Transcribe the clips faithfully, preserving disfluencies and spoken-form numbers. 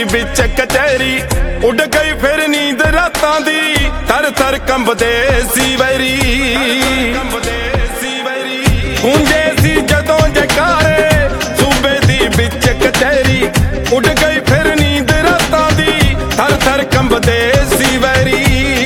विच कचहरी उड़ गई फिर नींद रातां दी थर थर कंबदे सी वैरी गूंजे सी जदों जयकारे सूबे दी विच कचहरी उड़ गई फिर नींद रातां दी थर थर कंबदे सी वैरी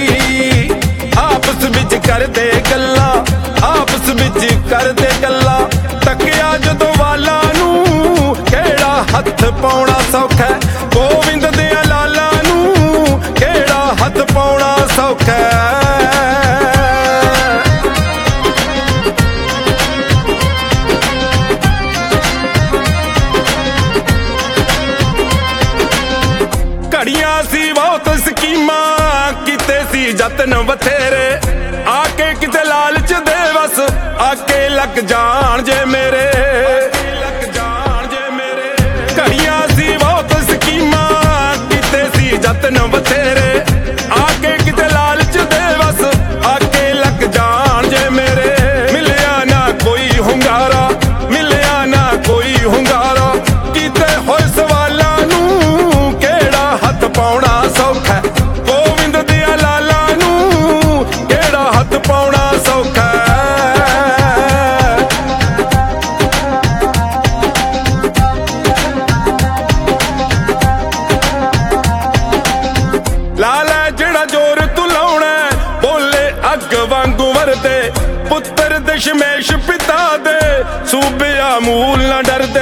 आपस विच करदे गल्लां आपस विच करदे गल्लां तकिया जदों वाला नूं केड़ा हथ पाउणा सौखा गोविंद दियां लाला नूं केड़ा हथ पाउणा सौखा घड़ियां सी बहुत स्कीमां कीते सी जतन बथेरे आके किते लालच दे बस आके लग जान जे मेरे घड़ियां सी बहुत स्कीमां कीते सी जतन बथेरे आके किते लालच दे बस आके लग जान जे मेरे मिलिया ना कोई हुंगारा मिलिया ना कोई हुंगारा कीते होए सवालां नूं केड़ा हथ पाउणा सौखा गोविंद दिया लाला नूं केड़ा हथ पाउणा सौखा लाला जेड़ा जोर तू लाउणा बोले अग वांगू वरदे पुत्र दशमेश पिता दे सूबिया मूल ना डरदे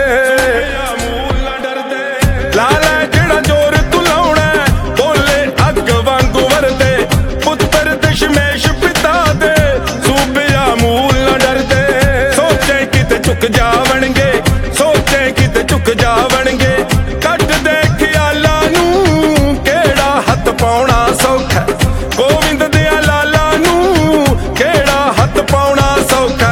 लाला जेड़ा जोर तू लाउणा बोले अग वांगू वरदे पुत्र दशमेश पिता दे सूबिया मूल ना डरदे सोचे किते झुक जावणगे सोचे किते झुक जावणगे कट दे ख्यालां नूं केड़ा हथ पाउणा सौखा गोविंद दिया लाला नूं केड़ा हथ पाउणा सौखा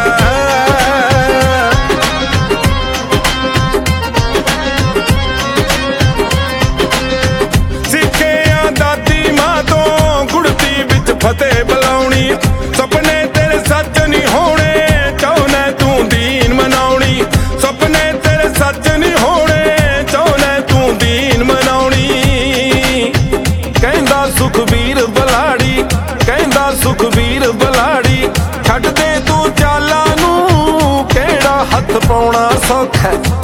सिक्खिया दादी मां तो गुड़ती विच फतेह बुलाउणी सपने तेरे सच नहीं होने चाहना तू दीन मनाउणी सपने तेरे सच नहीं होने चाहना तू दीन मनाउणी कहंदा सुखबीर बलाड़ी कहंदा सुखबीर बलाड़ी छड्ड दे तू चालां नूं केड़ा हथ पाउणा सौखा